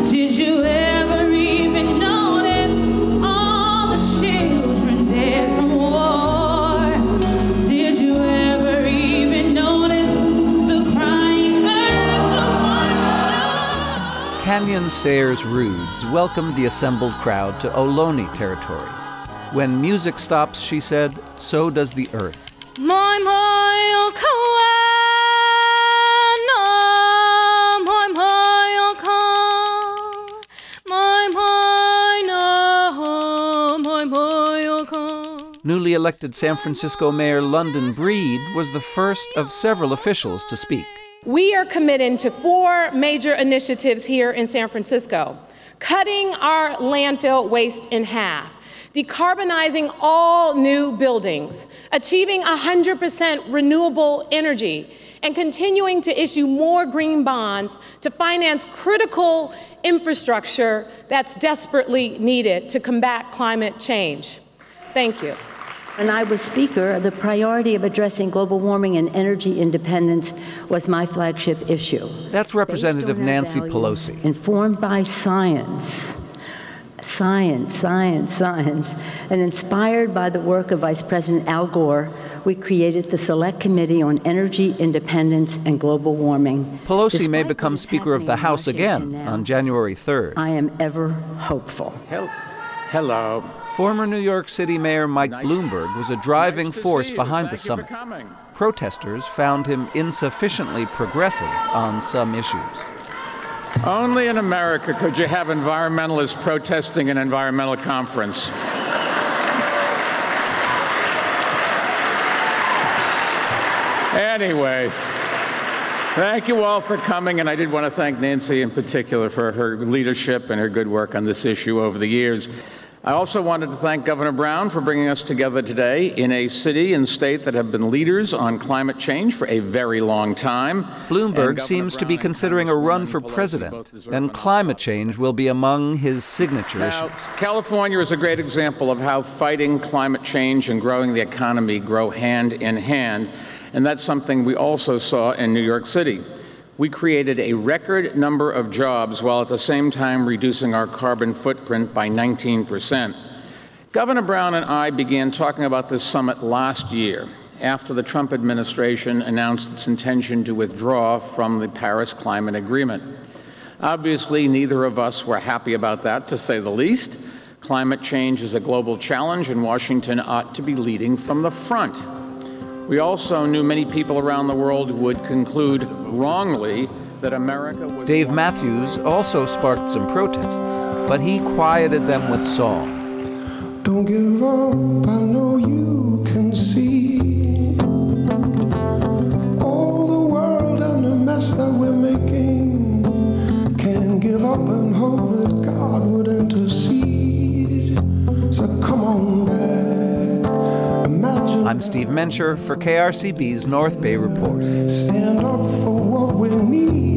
Did you ever even notice all the children dead from war? Did you ever even notice the crying earth, the one? Canyon Sayers Roods welcomed the assembled crowd to Ohlone territory. When music stops, she said, so does the earth. My, oh, Newly elected San Francisco Mayor London Breed was the first of several officials to speak. We are committed to 4 major initiatives here in San Francisco: cutting our landfill waste in half, decarbonizing all new buildings, achieving 100% renewable energy, and continuing to issue more green bonds to finance critical infrastructure that's desperately needed to combat climate change. Thank you. When I was Speaker, the priority of addressing global warming and energy independence was my flagship issue. That's Representative Nancy Pelosi. Informed by science, and inspired by the work of Vice President Al Gore, we created the Select Committee on Energy Independence and Global Warming. Pelosi may become Speaker of the House again on January 3rd. I am ever hopeful. Hello. Former New York City Mayor Mike Bloomberg was a driving force behind the summit. Protesters found him insufficiently progressive on some issues. Only in America could you have environmentalists protesting an environmental conference. Anyways, thank you all for coming, and I did want to thank Nancy in particular for her leadership and her good work on this issue over the years. I also wanted to thank Governor Brown for bringing us together today in a city and state that have been leaders on climate change for a very long time. Bloomberg seems to be considering a run for president, and climate change will be among his signature issues. California is a great example of how fighting climate change and growing the economy grow hand in hand, and that's something we also saw in New York City. We created a record number of jobs while at the same time reducing our carbon footprint by 19%. Governor Brown and I began talking about this summit last year after the Trump administration announced its intention to withdraw from the Paris Climate Agreement. Obviously, neither of us were happy about that, to say the least. Climate change is a global challenge, and Washington ought to be leading from the front. We also knew many people around the world would conclude wrongly that America was... Dave Matthews also sparked some protests, but he quieted them with song. Don't give up, I know you can see all the world and the mess that we're making. Can't give up and hope that God would intercede. So come on back. I'm Steve Mencher for KRCB's North Bay Report. Stand up for what we need.